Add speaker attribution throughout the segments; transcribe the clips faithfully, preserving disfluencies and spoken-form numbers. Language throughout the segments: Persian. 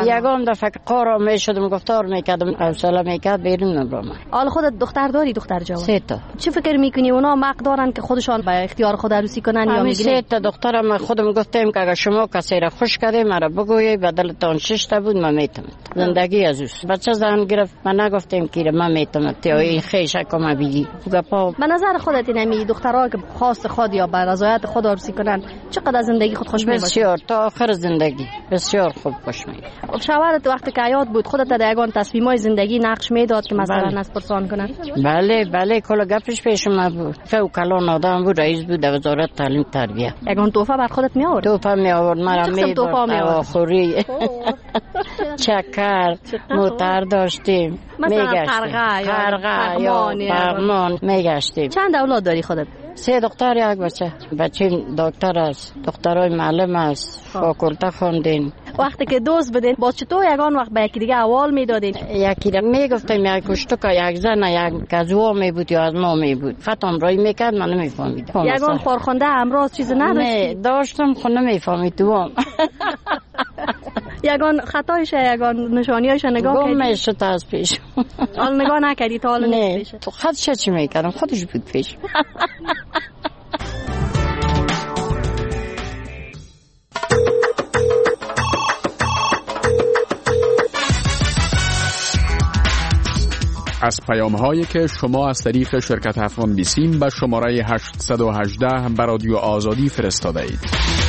Speaker 1: یگان دفعه قارا میشدم گفتار میکردم حوصله میکرد بیرون نبرم.
Speaker 2: حالا خودت دختر داری دختر جوان؟
Speaker 1: سه تا.
Speaker 2: چه فکر میکنی اونا حق دارن که خودشان به اختیار خود عروسی کنن یا میگن؟
Speaker 1: سه تا دخترم خودم گفتم که اگر شما کسی را خوش کردی مرا بگویی بدلتان شش تا بود من میتم. زندگی از اوست. بچه زن گرفت من نگفتم که من میتم تا این خیشه کما بگی. گپا
Speaker 2: به نظر خودت نمی دخترها که خاص خود یا به رضایت خود عروسی کنن چقدر زندگی خود خوش میباشه؟
Speaker 1: بسیار تا آخر زندگی بسیار خوب خوش میاد.
Speaker 2: خب شوهرت وقتی که حیات بود خودت در یگان تصمیمای زندگی نقش میداد که مثلا از پرسان کنن؟
Speaker 1: بله بله کلا گپش پیش من بود. فوکلان آدم بود، رئیس بود در وزارت تعلیم تربیت.
Speaker 2: یگان توفه بر خودت می آورد؟
Speaker 1: توفه می آورد مرا میداد. آخری چکر موتر داشتیم
Speaker 2: مثلا خرقه
Speaker 1: خرقه یا فرمان میگشتیم.
Speaker 2: چند اولاد داری خودت؟
Speaker 1: سه دختر یک بچه. بچه دکتر است، دخترای معلم است، فاکولته خوندین.
Speaker 2: وقتی که دوست بدین باز چطور یگان وقت به یکی دیگه احوال میدادین؟
Speaker 1: یکی را میگفتم یک کشتو یک زن یک گزوا می بود یا از ما می بود. فتام رای میکرد من نمیفهمیدم.
Speaker 2: یگان کارخونده امراض چیز نداشتی؟
Speaker 1: نه داشتم خو نمیفهمیدم.
Speaker 2: یگان خطایش یگان نشانیایش نگاه کردی؟
Speaker 1: گم میشد از پیش.
Speaker 2: حالا نگاه نکردی تا حالا
Speaker 1: نه
Speaker 2: پیش؟
Speaker 1: تو خودش چی میکردم خودش بود پیش.
Speaker 3: از پیام‌هایی که شما از طریق شرکت افغان بیسیم به شماره هشت یک هشت به رادیو آزادی فرستاده اید.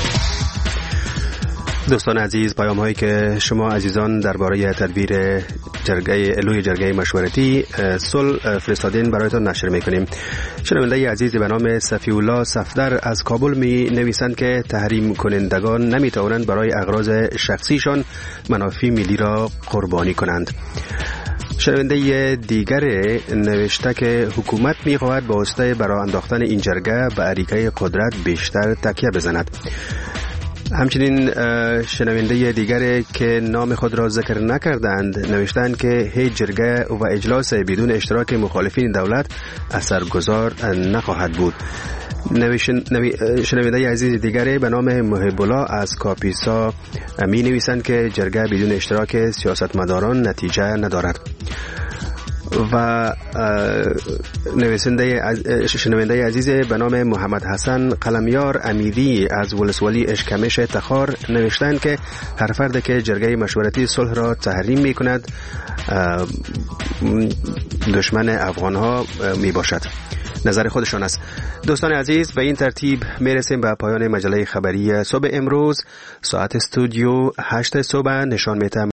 Speaker 4: دوستان عزیز، پیام هایی که شما عزیزان درباره تدبیر جرگه الوی جرگه مشورتی صلح فرستادین برایتان نشر میکنیم. شنونده عزیز به نام صفی الله صفدر از کابل می نویسند که تحریم کنندگان نمی توانند برای اغراض شخصیشان منافع ملی را قربانی کنند. شنونده دیگر نوشته که حکومت می خواهد با واسطه برای انداختن این جرگه به اریکه قدرت بیشتر تکیه بزند. همچنین شنونده دیگر که نام خود را ذکر نکردند نوشتند که هیچ جرگه و اجلاس بدون اشتراک مخالفین دولت اثرگذار نخواهد بود. شنونده عزیز دیگری به نام محب الله از کاپیسا می نویسند که جرگه بدون اشتراک سیاستمداران نتیجه ندارد. و نویسنده شنونده عزیز به نام محمد حسن قلمیار امیدی از ولسوالی اشکمش تخار نوشتند که هر فرد که جرگه مشورتی صلح را تحریم می کند دشمن افغان ها می باشد. نظر خودشان است. دوستان عزیز، به این ترتیب می رسیم به پایان مجله خبری صبح امروز. ساعت استودیو هشت صبح نشان می